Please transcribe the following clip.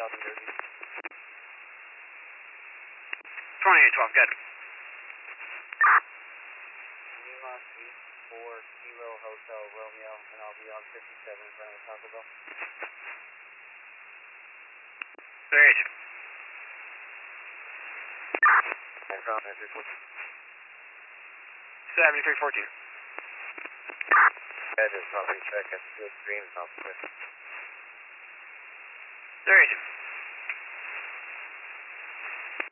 2812, good. Lima 84 Kilo Hotel Romeo, and I'll be on 57 in front of the Taco Bell. 38. 7314. That is probably check at Field Dreams, I'll quit. 38.